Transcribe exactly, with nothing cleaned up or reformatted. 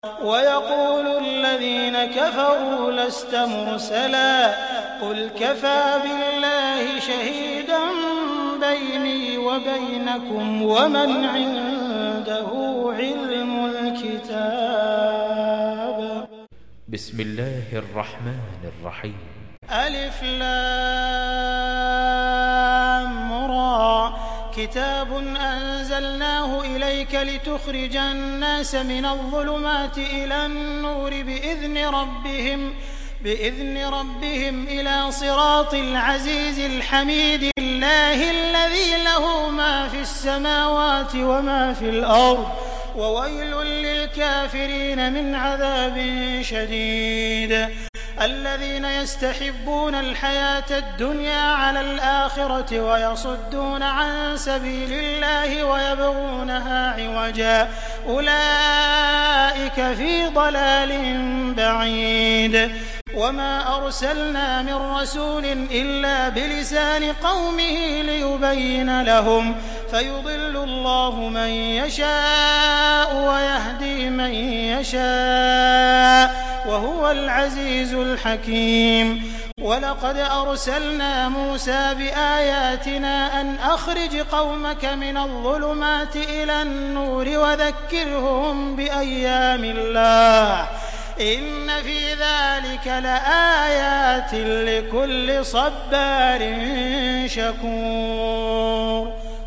ويقول الذين كفروا لست مرسلا قل كفى بالله شهيدا بيني وبينكم ومن عنده علم الكتاب. بسم الله الرحمن الرحيم. ألف لام را كتاب أنزلناه إليك لتخرج الناس من الظلمات إلى النور بإذن ربهم بإذن ربهم إلى صراط العزيز الحميد الله الذي له ما في السماوات وما في الأرض وويل للكافرين من عذاب شديد. الذين يستحبون الحياة الدنيا على الآخرة ويصدون عن سبيل الله ويبغونها عوجا أولئك في ضلال بعيد. وما أرسلنا من رسول إلا بلسان قومه ليبين لهم فيضل الله من يشاء ويهدي من يشاء وهو العزيز الحكيم. ولقد أرسلنا موسى بآياتنا أن أخرج قومك من الظلمات إلى النور وذكرهم بأيام الله إن في ذلك لآيات لكل صبار شكور.